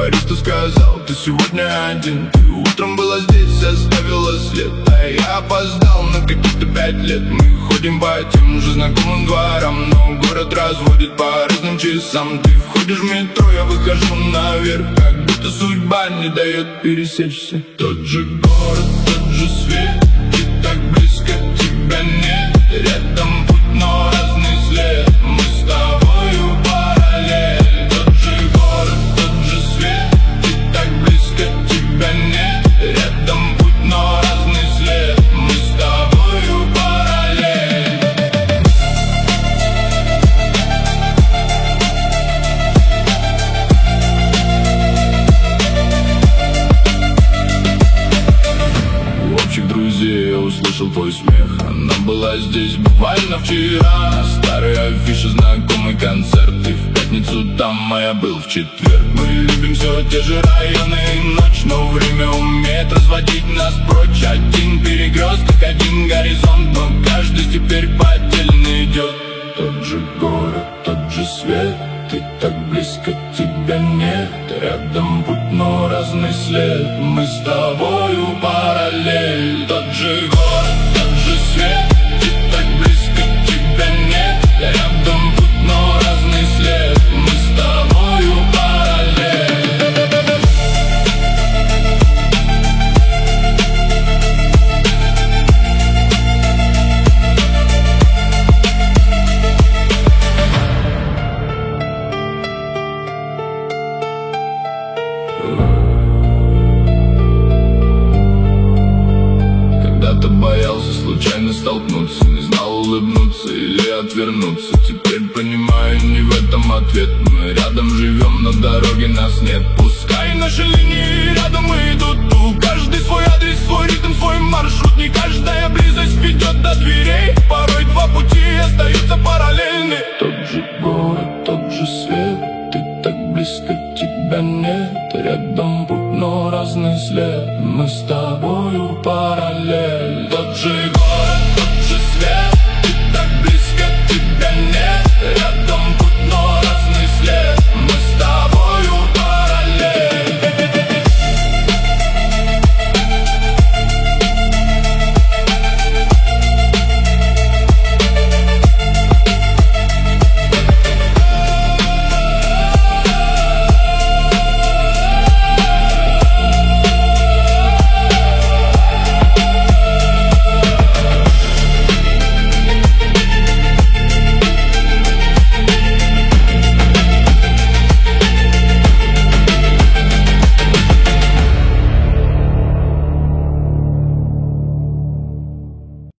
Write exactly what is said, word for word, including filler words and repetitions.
бариста сказал, ты сегодня один. Ты утром была здесь, оставила след, а я опоздал на каких-то пять лет. Мы ходим по тем же знакомым дворам, но город разводит по разным часам. Ты входишь в метро, я выхожу наверх, как будто судьба не дает пересечься. Тот же город, тот же свет, и так близко тебя нет. Рядом путь, но разный след, мы с тобою параллель. Тот же город, тот же свет, и так близко тебя нет. Рядом путь, но разный след, мы с тобою параллель. У общих друзей я услышал твой смех. Она была здесь буквально вчера. Старые афиши, знакомый концерт. Ты в пятницу там, а я был в четверг. Мы любим все те же районы и ночь, но время умеет разводить нас прочь. Один перекресток, один горизонт, но каждый теперь по отдельно идет. Тот же город, тот же свет, ты так близко, тебя нет. Рядом путь, но разный след, мы с тобою параллель. Тот же город, тот же свет, ты так близко, тебя нет. Рядом путь, но разный след, мы с тобою параллель. Когда-то боялся случайно столкнуться, не знал улыбнуться или отвернуться. Теперь понимаю, не в этом ответ. Мы рядом живем, но дороги нас нет. Пускай наши линии рядом идут, у каждый свой адрес, свой ритм, свой маршрут. Не каждая близость ведет до двери.